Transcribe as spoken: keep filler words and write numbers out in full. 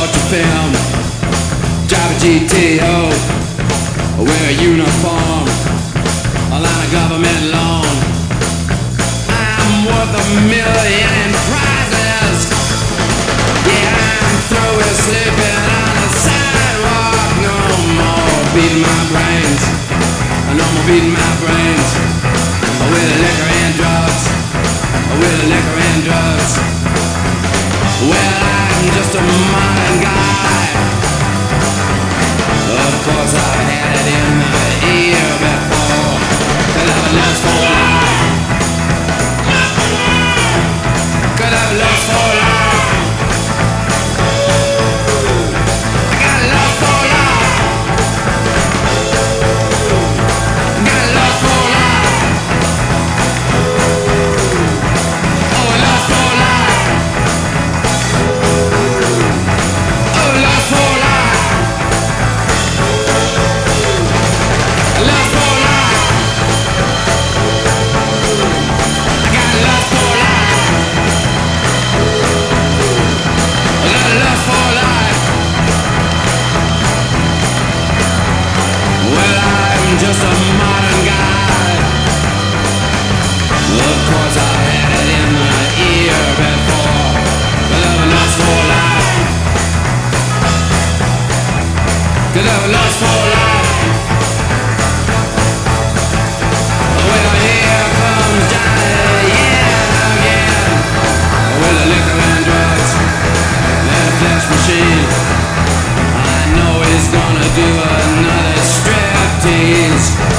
torture film. Drive a G T O, wear a uniform, a line of government loan. I'm worth a million prizes. Yeah, I'm through with sleeping on the sidewalk. No more beating my brains. No more beating my brains with liquor and drugs. With liquor and drugs. Well, I'm just a modern guy. Of course I've had it in my ear before. Could have lost for life. Could have lost for life. I got lost for life. Got lost for life. Oh, lost for life. Oh, lost for life. Lost for life. I got lost for life. I got lost for life. Well, I'm just a modern guy. Of course I had it in my ear before. But I'm lost for life. Cause I'm lost for life. Well, here comes Johnny, yeah, again. With the liquor and drugs, that flesh machine. I know he's gonna do another striptease.